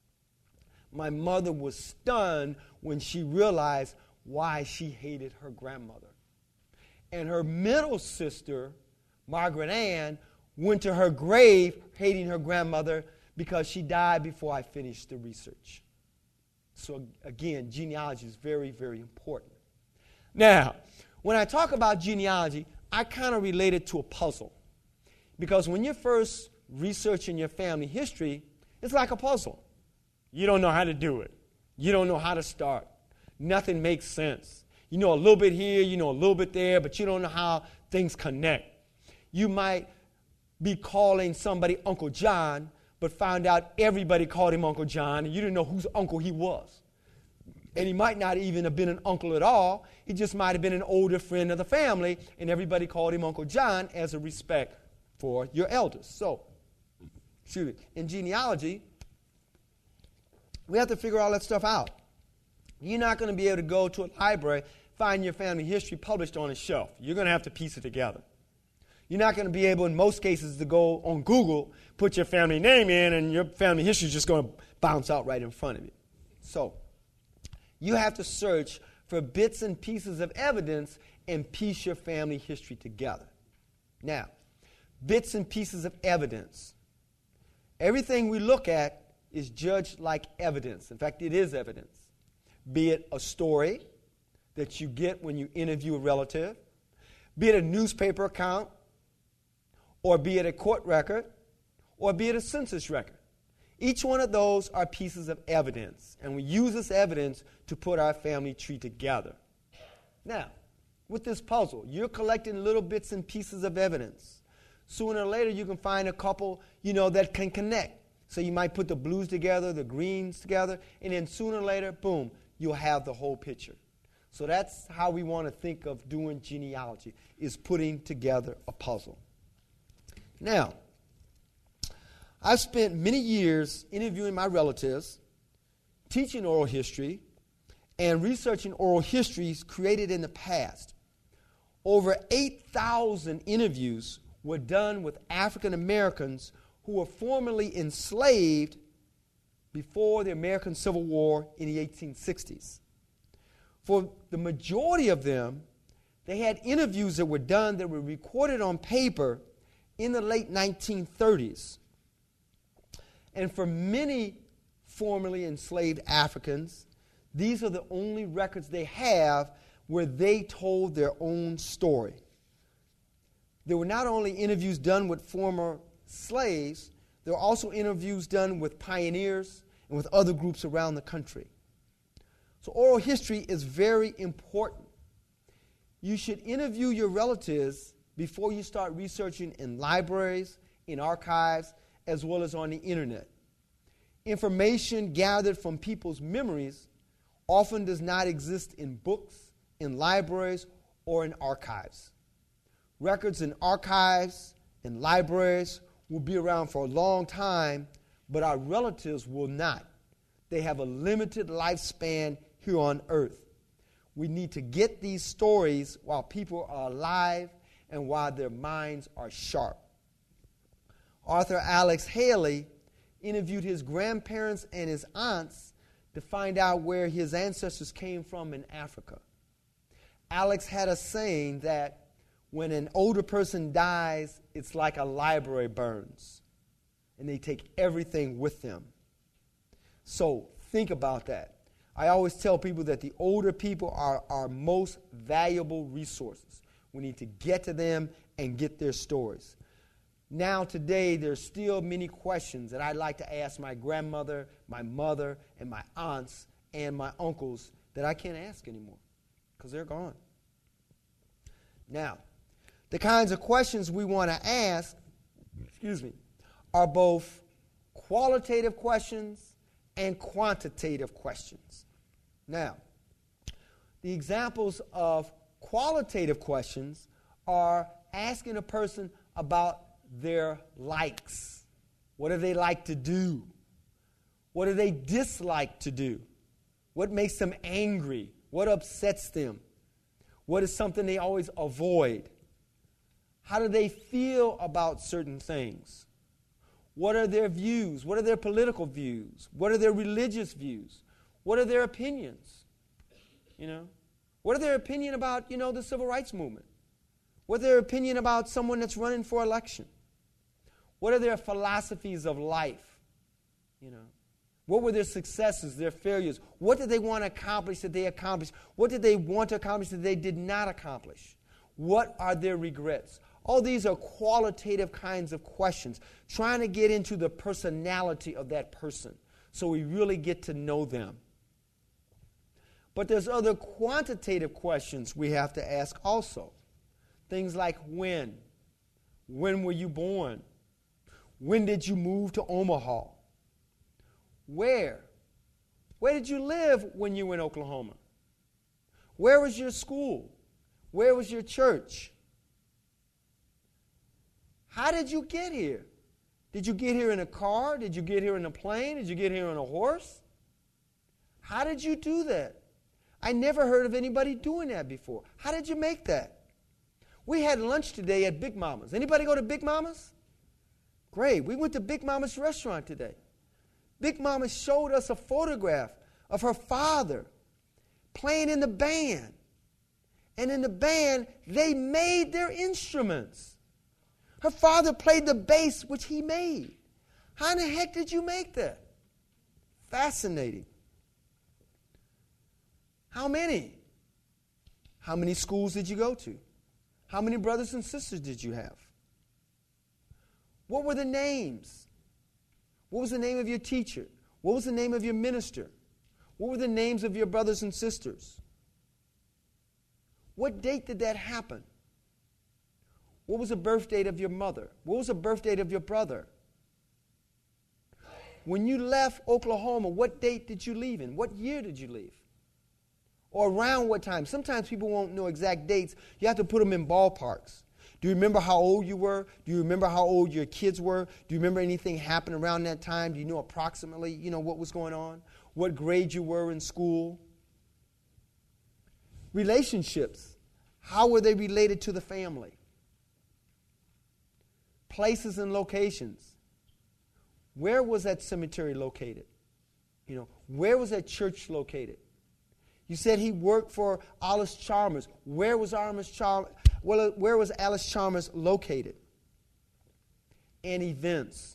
My mother was stunned when she realized why she hated her grandmother. And her middle sister, Margaret Ann, went to her grave hating her grandmother because she died before I finished the research. So again, genealogy is very, very important. Now, when I talk about genealogy, I kind of relate it to a puzzle. Because when you're first researching your family history, it's like a puzzle. You don't know how to do it. You don't know how to start. Nothing makes sense. You know a little bit here, you know a little bit there, but you don't know how things connect. You might be calling somebody Uncle John, but found out everybody called him Uncle John, and you didn't know whose uncle he was. And he might not even have been an uncle at all. He just might have been an older friend of the family, and everybody called him Uncle John as a respect for your elders. So, excuse me, in genealogy, we have to figure all that stuff out. You're not going to be able to go to a library, find your family history published on a shelf. You're going to have to piece it together. You're not going to be able, in most cases, to go on Google, put your family name in, and your family history is just going to bounce out right in front of you. So, you have to search for bits and pieces of evidence and piece your family history together. Now, bits and pieces of evidence. Everything we look at is judged like evidence. In fact, it is evidence. Be it a story that you get when you interview a relative, be it a newspaper account, or be it a court record, or be it a census record. Each one of those are pieces of evidence, and we use this evidence to put our family tree together. Now, with this puzzle, you're collecting little bits and pieces of evidence. Sooner or later, you can find a couple, you know, that can connect. So you might put the blues together, the greens together, and then sooner or later, boom, you'll have the whole picture. So that's how we want to think of doing genealogy, is putting together a puzzle. Now, I've spent many years interviewing my relatives, teaching oral history, and researching oral histories created in the past. Over eight thousand interviews were done with African Americans who were formerly enslaved before the American Civil War in the eighteen sixties. For the majority of them, they had interviews that were done that were recorded on paper in the late nineteen thirties. And for many formerly enslaved Africans, these are the only records they have where they told their own story. There were not only interviews done with former slaves, there were also interviews done with pioneers and with other groups around the country. So oral history is very important. You should interview your relatives before you start researching in libraries, in archives, as well as on the internet. Information gathered from people's memories often does not exist in books, in libraries, or in archives. Records in archives and libraries will be around for a long time, but our relatives will not. They have a limited lifespan here on earth. We need to get these stories while people are alive and while their minds are sharp. Arthur Alex Haley interviewed his grandparents and his aunts to find out where his ancestors came from in Africa. Alex had a saying that when an older person dies, it's like a library burns, and they take everything with them. So think about that. I always tell people that the older people are our most valuable resources. We need to get to them and get their stories. Now, today, there's still many questions that I'd like to ask my grandmother, my mother, and my aunts, and my uncles that I can't ask anymore because they're gone. Now, the kinds of questions we want to ask, excuse me, are both qualitative questions and quantitative questions. Now, the examples of qualitative questions are asking a person about their likes. What do they like to do? What do they dislike to do? What makes them angry? What upsets them? What is something they always avoid? How do they feel about certain things? What are their views? What are their political views? What are their religious views? What are their opinions? You know, what are their opinion about, you know, the civil rights movement? What are their opinion about someone that's running for election? What are their philosophies of life? You know, what were their successes, their failures? What did they want to accomplish that they accomplished? What did they want to accomplish that they did not accomplish? What are their regrets? All these are qualitative kinds of questions, trying to get into the personality of that person so we really get to know them. But there's other quantitative questions we have to ask also. Things like when? When were you born? When did you move to Omaha? Where? Where did you live when you were in Oklahoma? Where was your school? Where was your church? How did you get here? Did you get here in a car? Did you get here in a plane? Did you get here on a horse? How did you do that? I never heard of anybody doing that before. How did you make that? We had lunch today at Big Mama's. Anybody go to Big Mama's? Great. We went to Big Mama's restaurant today. Big Mama showed us a photograph of her father playing in the band. And in the band, they made their instruments. Her father played the bass, which he made. How in the heck did you make that? Fascinating. How many? How many schools did you go to? How many brothers and sisters did you have? What were the names? What was the name of your teacher? What was the name of your minister? What were the names of your brothers and sisters? What date did that happen? What was the birth date of your mother? What was the birth date of your brother? When you left Oklahoma, what date did you leave in? What year did you leave? Or around what time? Sometimes people won't know exact dates. You have to put them in ballparks. Do you remember how old you were? Do you remember how old your kids were? Do you remember anything happened around that time? Do you know approximately, you know, what was going on? What grade you were in school? Relationships. How were they related to the family? Places and locations. Where was that cemetery located? You know, where was that church located? You said he worked for Alice Chalmers. Where was Alice Chalmers? Well, where was Alice Chalmers located? And events.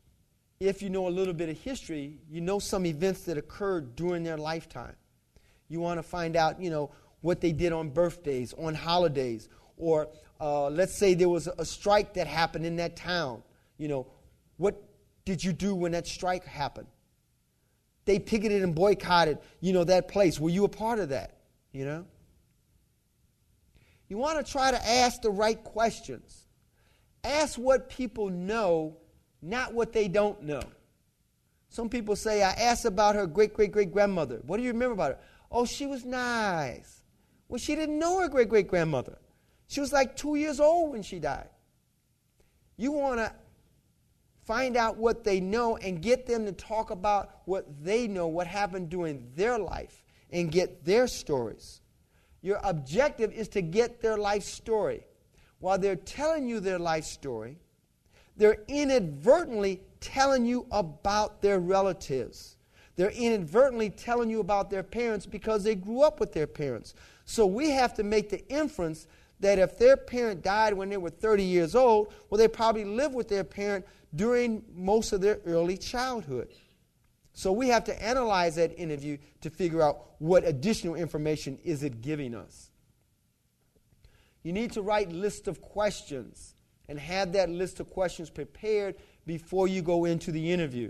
If you know a little bit of history, you know some events that occurred during their lifetime. You want to find out, you know, what they did on birthdays, on holidays, or uh, let's say there was a strike that happened in that town. You know, what did you do when that strike happened? They picketed and boycotted, you know, that place. Were you a part of that? You know? You want to try to ask the right questions. Ask what people know, not what they don't know. Some people say, I asked about her great-great-great-grandmother. What do you remember about her? Oh, she was nice. Well, she didn't know her great-great-grandmother. She was like two years old when she died. You want to find out what they know and get them to talk about what they know, what happened during their life, and get their stories. Your objective is to get their life story. While they're telling you their life story, they're inadvertently telling you about their relatives. They're inadvertently telling you about their parents because they grew up with their parents. So we have to make the inference that if their parent died when they were thirty years old, well, they probably lived with their parent during most of their early childhood. So we have to analyze that interview to figure out what additional information is it giving us. You need to write lists of questions and have that list of questions prepared before you go into the interview.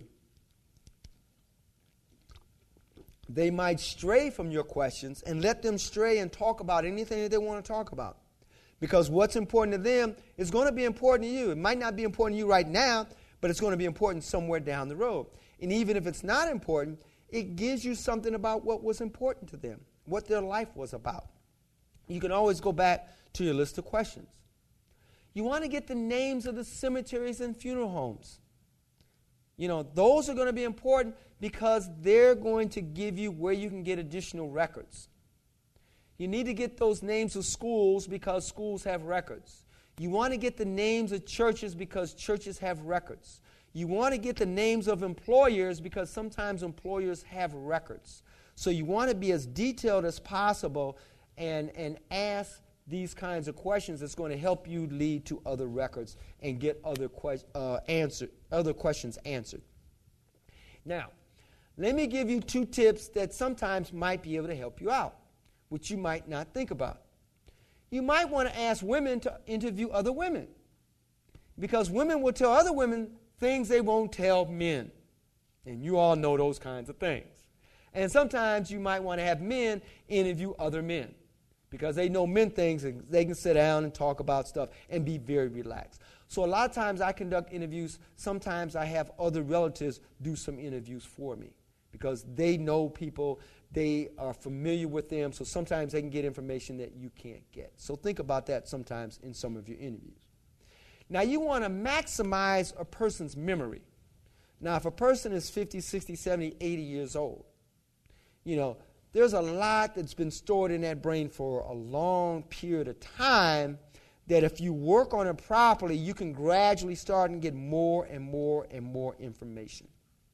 They might stray from your questions, and let them stray and talk about anything that they want to talk about. Because what's important to them is going to be important to you. It might not be important to you right now, but it's going to be important somewhere down the road. And even if it's not important, it gives you something about what was important to them, what their life was about. You can always go back to your list of questions. You want to get the names of the cemeteries and funeral homes. You know, those are going to be important because they're going to give you where you can get additional records. You need to get those names of schools because schools have records. You want to get the names of churches because churches have records. You want to get the names of employers because sometimes employers have records. So you want to be as detailed as possible and, and ask these kinds of questions that's going to help you lead to other records and get other, que- uh, answer, other questions answered. Now, let me give you two tips that sometimes might be able to help you out, which you might not think about. You might want to ask women to interview other women, because women will tell other women things they won't tell men. And you all know those kinds of things. And sometimes you might want to have men interview other men, because they know men things and they can sit down and talk about stuff and be very relaxed. So a lot of times I conduct interviews. Sometimes I have other relatives do some interviews for me because they know people, they are familiar with them, so sometimes they can get information that you can't get. So think about that sometimes in some of your interviews. Now you want to maximize a person's memory. Now if a person is fifty, sixty, seventy, eighty years old, you know, there's a lot that's been stored in that brain for a long period of time that if you work on it properly, you can gradually start and get more and more and more information.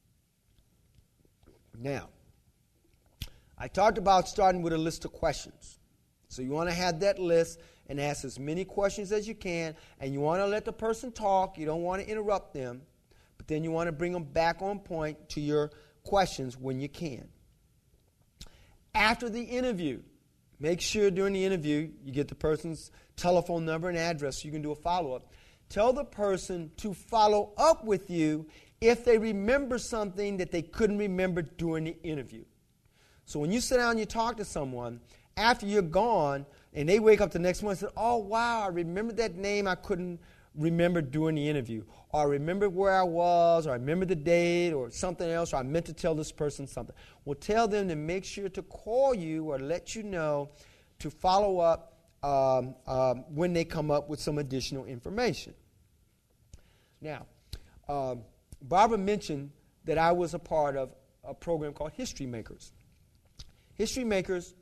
Now, I talked about starting with a list of questions. So you want to have that list and ask as many questions as you can, and you want to let the person talk. You don't want to interrupt them, but then you want to bring them back on point to your questions when you can. After the interview, make sure during the interview you get the person's telephone number and address so you can do a follow-up. Tell the person to follow up with you if they remember something that they couldn't remember during the interview. So when you sit down and you talk to someone, after you're gone, and they wake up the next morning and say, oh, wow, I remember that name I couldn't remember during the interview. Or I remember where I was, or I remember the date, or something else, or I meant to tell this person something. Well, tell them to make sure to call you or let you know to follow up um, um, when they come up with some additional information. Now, um, Barbara mentioned that I was a part of a program called History Makers. History Makers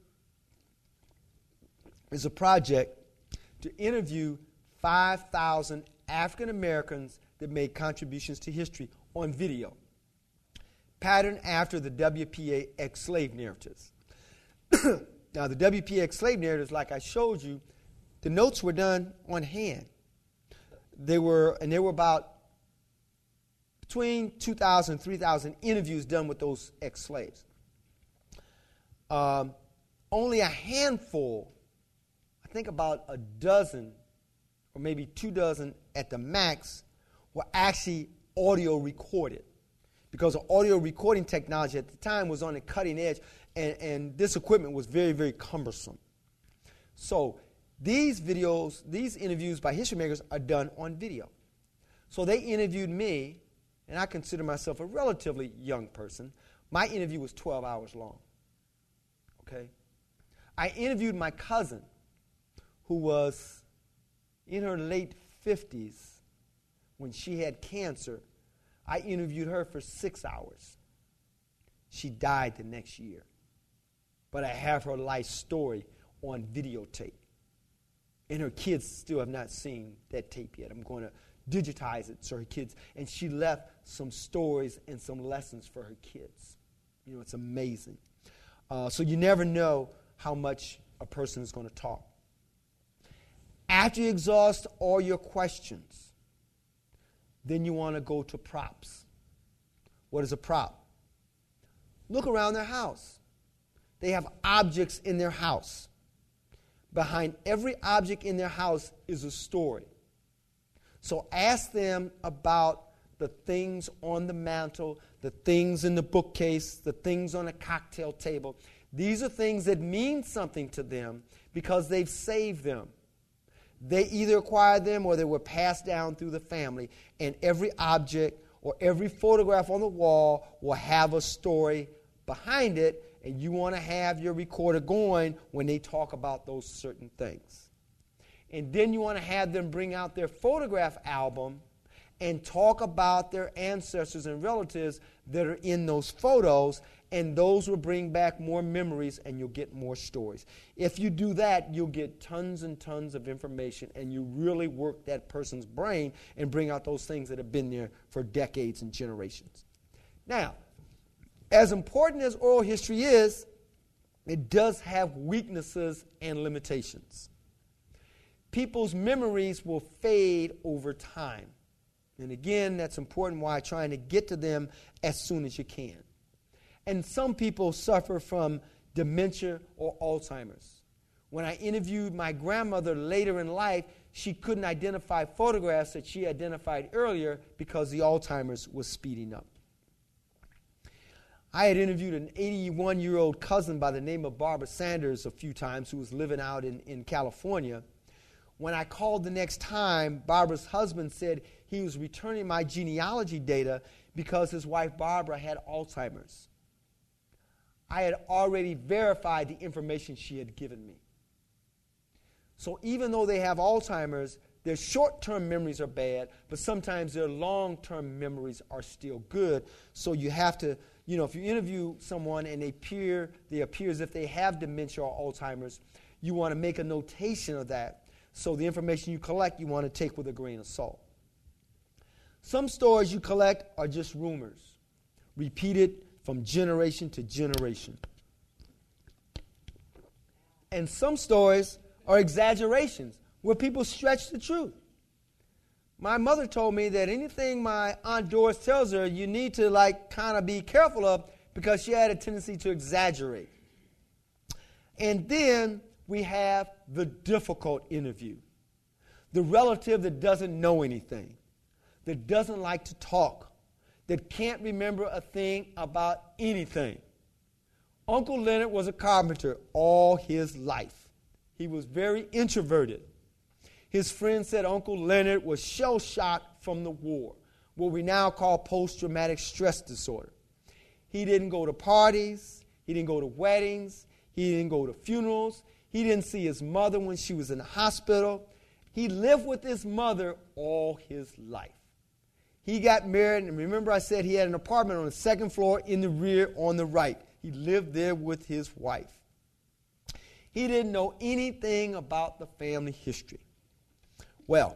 is a project to interview five thousand African Americans that made contributions to history on video, patterned after the W P A ex-slave narratives. Now, the W P A ex-slave narratives, like I showed you, the notes were done on hand. They were, and there were about between two thousand and three thousand interviews done with those ex-slaves. Um, only a handful, I think about a dozen or maybe two dozen at the max, were actually audio recorded. Because the audio recording technology at the time was on the cutting edge, and, and this equipment was very, very cumbersome. So these videos, these interviews by history makers are done on video. So they interviewed me, and I consider myself a relatively young person. My interview was twelve hours long. Okay? I interviewed my cousin, who was in her late fifties when she had cancer. I interviewed her for six hours. She died the next year. But I have her life story on videotape. And her kids still have not seen that tape yet. I'm going to digitize it so her kids, and she left some stories and some lessons for her kids. You know, it's amazing. Uh, so you never know how much a person is going to talk. After you exhaust all your questions, then you want to go to props. What is a prop? Look around their house. They have objects in their house. Behind every object in their house is a story. So ask them about the things on the mantle, the things in the bookcase, the things on the cocktail table. These are things that mean something to them because they've saved them. They either acquired them or they were passed down through the family. And every object or every photograph on the wall will have a story behind it, and you want to have your recorder going when they talk about those certain things. And then you want to have them bring out their photograph album and talk about their ancestors and relatives that are in those photos, and those will bring back more memories and you'll get more stories. If you do that, you'll get tons and tons of information, and you really work that person's brain and bring out those things that have been there for decades and generations. Now, as important as oral history is, it does have weaknesses and limitations. People's memories will fade over time. And again, that's important why trying to get to them as soon as you can. And some people suffer from dementia or Alzheimer's. When I interviewed my grandmother later in life, she couldn't identify photographs that she identified earlier because the Alzheimer's was speeding up. I had interviewed an eighty-one-year-old cousin by the name of Barbara Sanders a few times who was living out in, in California. When I called the next time, Barbara's husband said he was returning my genealogy data because his wife Barbara had Alzheimer's. I had already verified the information she had given me. So even though they have Alzheimer's, their short-term memories are bad, but sometimes their long-term memories are still good. So you have to, you know, if you interview someone and they appear, they appear as if they have dementia or Alzheimer's, you want to make a notation of that. So the information you collect, you want to take with a grain of salt. Some stories you collect are just rumors, repeated from generation to generation. And some stories are exaggerations, where people stretch the truth. My mother told me that anything my Aunt Doris tells her, you need to like kind of be careful of because she had a tendency to exaggerate. And then we have the difficult interview. The relative that doesn't know anything, that doesn't like to talk, that can't remember a thing about anything. Uncle Leonard was a carpenter all his life. He was very introverted. His friends said Uncle Leonard was shell-shocked from the war, what we now call post-traumatic stress disorder. He didn't go to parties. He didn't go to weddings. He didn't go to funerals. He didn't see his mother when she was in the hospital. He lived with his mother all his life. He got married, and remember I said he had an apartment on the second floor in the rear on the right. He lived there with his wife. He didn't know anything about the family history. Well,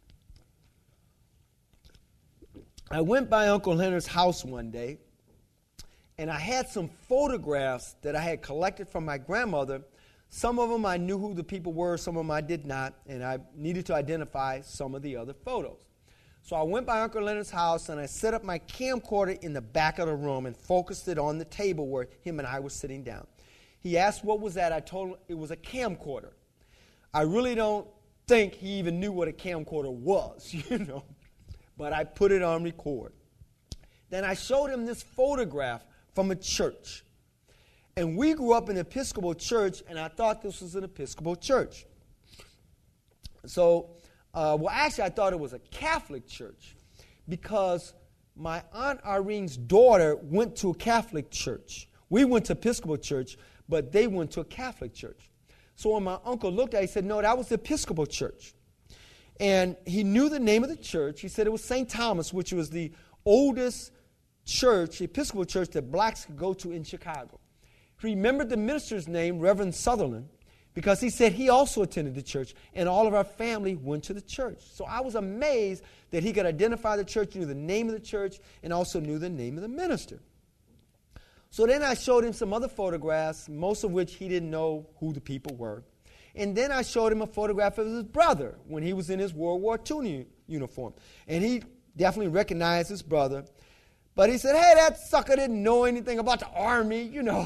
I went by Uncle Leonard's house one day, and I had some photographs that I had collected from my grandmother. Some of them I knew who the people were, some of them I did not, and I needed to identify some of the other photos. So I went by Uncle Leonard's house, and I set up my camcorder in the back of the room and focused it on the table where him and I were sitting down. He asked what was that. I told him it was a camcorder. I really don't think he even knew what a camcorder was, you know. But I put it on record. Then I showed him this photograph from a church. And we grew up in an Episcopal church, and I thought this was an Episcopal church. So, uh, well, actually, I thought it was a Catholic church because my Aunt Irene's daughter went to a Catholic church. We went to Episcopal church, but they went to a Catholic church. So when my uncle looked at it, he said, no, that was the Episcopal church. And he knew the name of the church. He said it was Saint Thomas, which was the oldest church, Episcopal church, that blacks could go to in Chicago. He remembered the minister's name, Reverend Sutherland, because he said he also attended the church, and all of our family went to the church. So I was amazed that he could identify the church, knew the name of the church, and also knew the name of the minister. So then I showed him some other photographs, most of which he didn't know who the people were. And then I showed him a photograph of his brother when he was in his World War Two u- uniform. And he definitely recognized his brother. But he said, hey, that sucker didn't know anything about the Army, you know.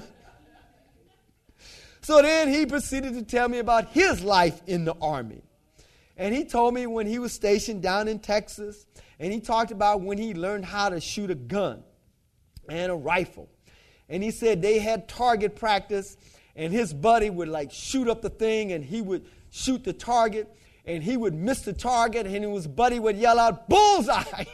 So then he proceeded to tell me about his life in the Army. And he told me when he was stationed down in Texas, and he talked about when he learned how to shoot a gun and a rifle. And he said they had target practice, and his buddy would like shoot up the thing, and he would shoot the target, and he would miss the target, and his buddy would yell out, bullseye!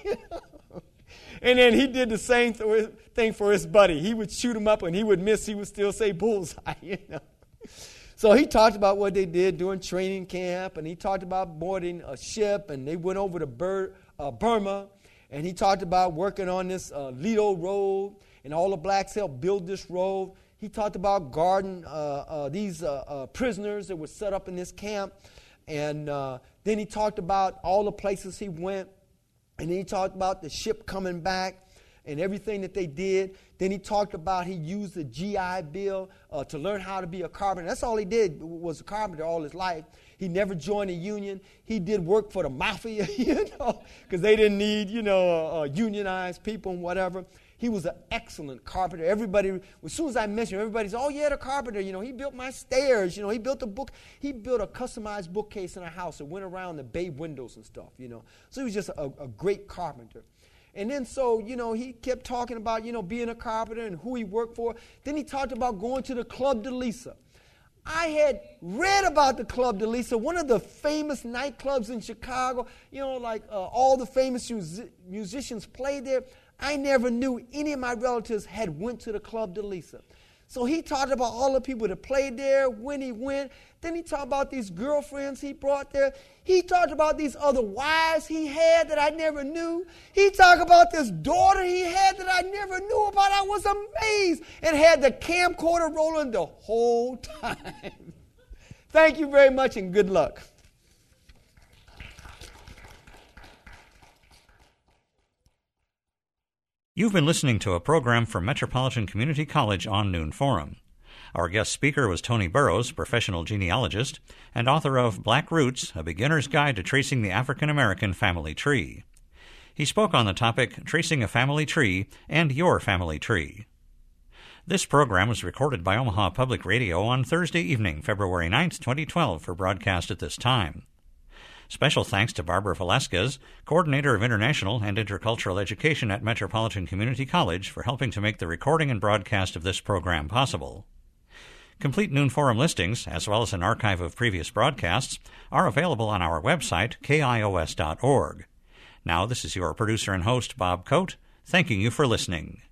And then he did the same th- thing for his buddy. He would shoot him up, and he would miss. He would still say bullseye, you know. So he talked about what they did during training camp, and he talked about boarding a ship, and they went over to Bur- uh, Burma, and he talked about working on this uh, Lido Road, and all the blacks helped build this road. He talked about guarding uh, uh, these uh, uh, prisoners that were set up in this camp, and uh, then he talked about all the places he went. And then he talked about the ship coming back and everything that they did. Then he talked about he used the G I Bill uh, to learn how to be a carpenter. That's all he did, was a carpenter all his life. He never joined a union. He did work for the mafia, you know, because they didn't need, you know, uh, uh, unionized people and whatever. He was an excellent carpenter. Everybody, as soon as I mentioned him, everybody's, oh, yeah, the carpenter. You know, he built my stairs. You know, he built a book. He built a customized bookcase in our house that went around the bay windows and stuff, you know. So he was just a, a great carpenter. And then so, you know, he kept talking about, you know, being a carpenter and who he worked for. Then he talked about going to the Club de Lisa. I had read about the Club de Lisa, one of the famous nightclubs in Chicago. You know, like uh, all the famous mus- musicians played there. I never knew any of my relatives had went to the Club de Lisa. So he talked about all the people that played there, when he went. Then he talked about these girlfriends he brought there. He talked about these other wives he had that I never knew. He talked about this daughter he had that I never knew about. I was amazed and had the camcorder rolling the whole time. Thank you very much and good luck. You've been listening to a program from Metropolitan Community College on Noon Forum. Our guest speaker was Tony Burrows, professional genealogist, and author of Black Roots, A Beginner's Guide to Tracing the African-American Family Tree. He spoke on the topic Tracing a Family Tree and Your Family Tree. This program was recorded by Omaha Public Radio on Thursday evening, February ninth, twenty twelve, for broadcast at this time. Special thanks to Barbara Velasquez, Coordinator of International and Intercultural Education at Metropolitan Community College, for helping to make the recording and broadcast of this program possible. Complete Noon Forum listings, as well as an archive of previous broadcasts, are available on our website, K I O S dot org. Now, this is your producer and host, Bob Coate, thanking you for listening.